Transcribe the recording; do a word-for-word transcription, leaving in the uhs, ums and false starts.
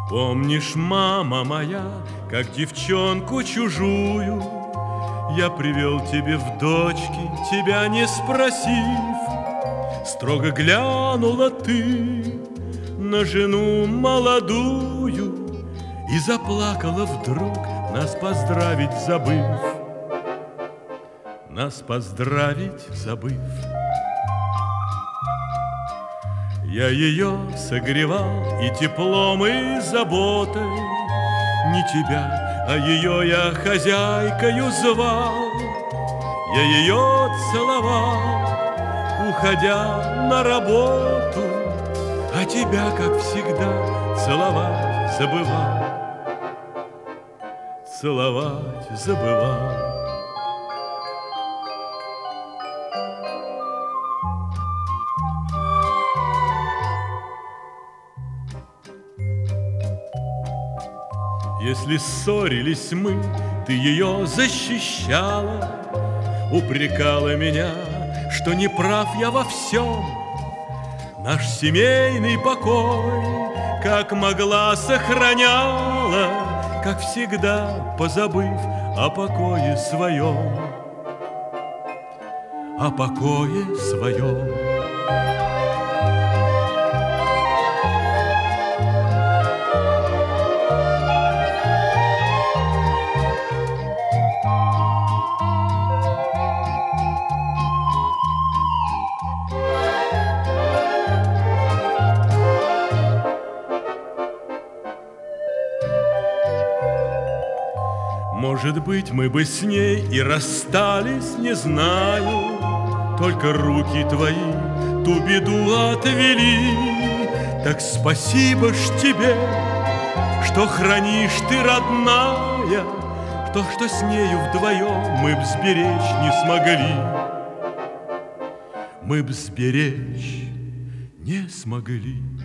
Помнишь, мама моя, как девчонку чужую я привел тебе в дочки, тебя не спросив. Строго глянула ты на жену молодую и заплакала вдруг, нас поздравить забыв. Нас поздравить забыв. Я ее согревал и теплом, и заботой, не тебя, а ее я хозяйкою звал. Я ее целовал, уходя на работу, а тебя, как всегда, целовать забывал. Целовать забывал. Если ссорились мы, ты ее защищала, упрекала меня, что не прав я во всем. Наш семейный покой, как могла, сохраняла, как всегда, позабыв о покое своем. О покое своем. Может быть, мы бы с ней и расстались, не знаю, только руки твои ту беду отвели. Так спасибо ж тебе, что хранишь ты, родная, то, что с нею вдвоем мы б сберечь не смогли. Мы б сберечь не смогли.